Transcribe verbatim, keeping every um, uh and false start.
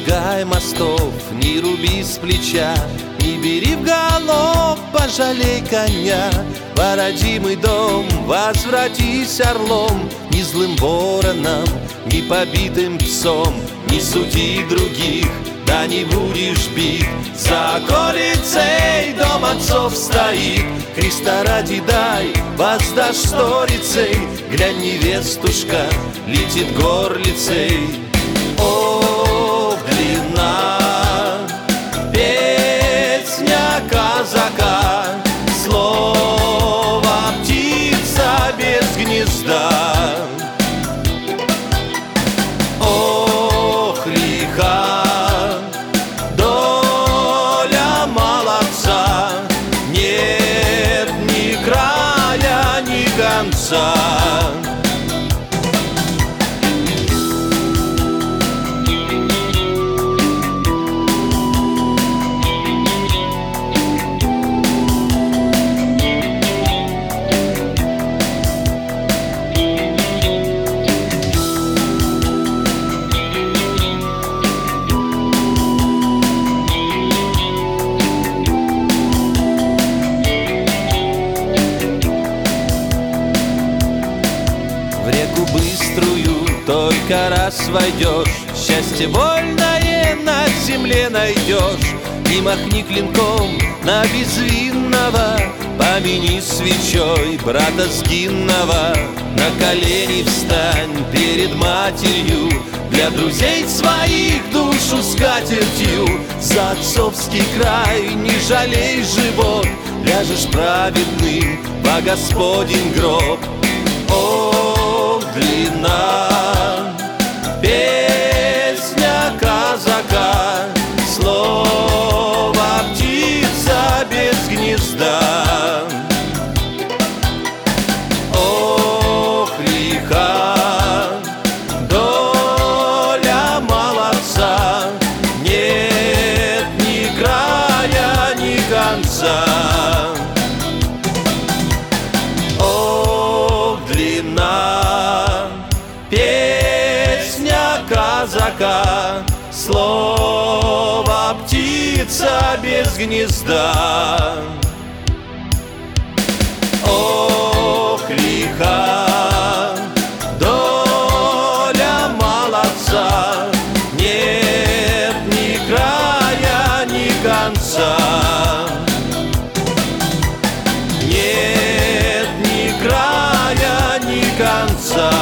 сжигай мостов, не руби с плеча, не бери в галоп, пожалей коня. В родимый дом возвратись орлом, ни злым вороном, ни побитым псом. Не суди других, да не будешь бит. За околицей дом отцов стоит, Христа ради дай, воздашь сторицей. Глянь, невестушка летит горлицей. О, длина песня казака, слово птица без гнезда. Ох, лиха доля молодца, нет ни края, ни конца. В реку быструю только раз войдешь, счастье вольное на земле найдешь. И махни клинком на безвинного, помяни свечой брата сгинного. На колени встань перед матерью, для друзей своих душу скатертью. За отцовский край не жалей живот, ляжешь праведным во Господень гроб. О, длина песня казака, слово птица без гнезда. Ох, лиха доля молодца, нет ни края, ни конца. Длина песня казака, слово птица без гнезда. Ох, лиха доля молодца, нет ни края, ни конца. Нет ни края, ни конца.